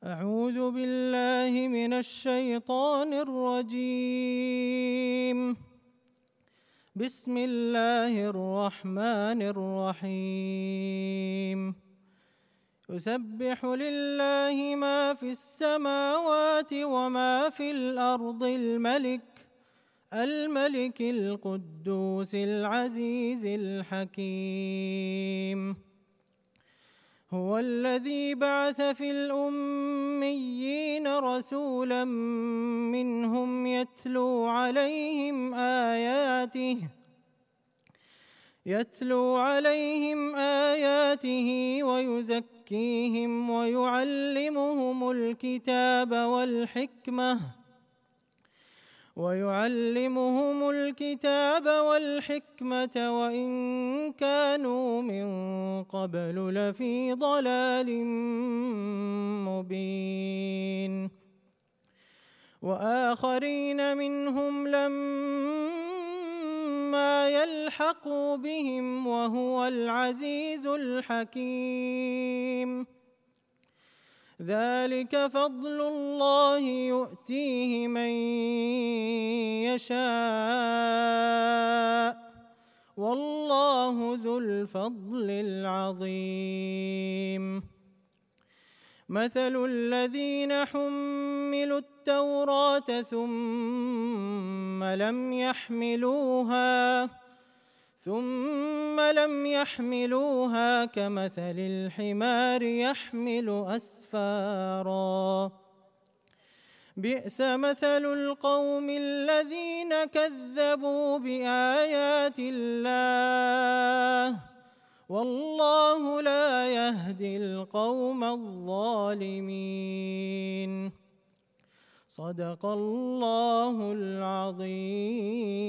أعوذ بالله من الشيطان الرجيم. بسم الله الرحمن الرحيم. يسبح لله ما في السماوات وما في الأرض الملك القدوس العزيز الحكيم. هو الذي بعث في الأميين رسولا منهم يتلو عليهم آياته ويزكيهم ويعلمهم الكتاب والحكمة وإن كانوا من قبل لفي ضلال مبين. وآخرين منهم لما يلحقوا بهم وهو العزيز الحكيم. ذلك فضل الله يؤتيه من يشاء والله ذو الفضل العظيم. مثل الذين حملوا التوراة ثم لم يحملوها كمثل الحمار يحمل أسفارا. بئس مثل القوم الذين كذبوا بآيات الله والله لا يهدي القوم الظالمين. صدق الله العظيم.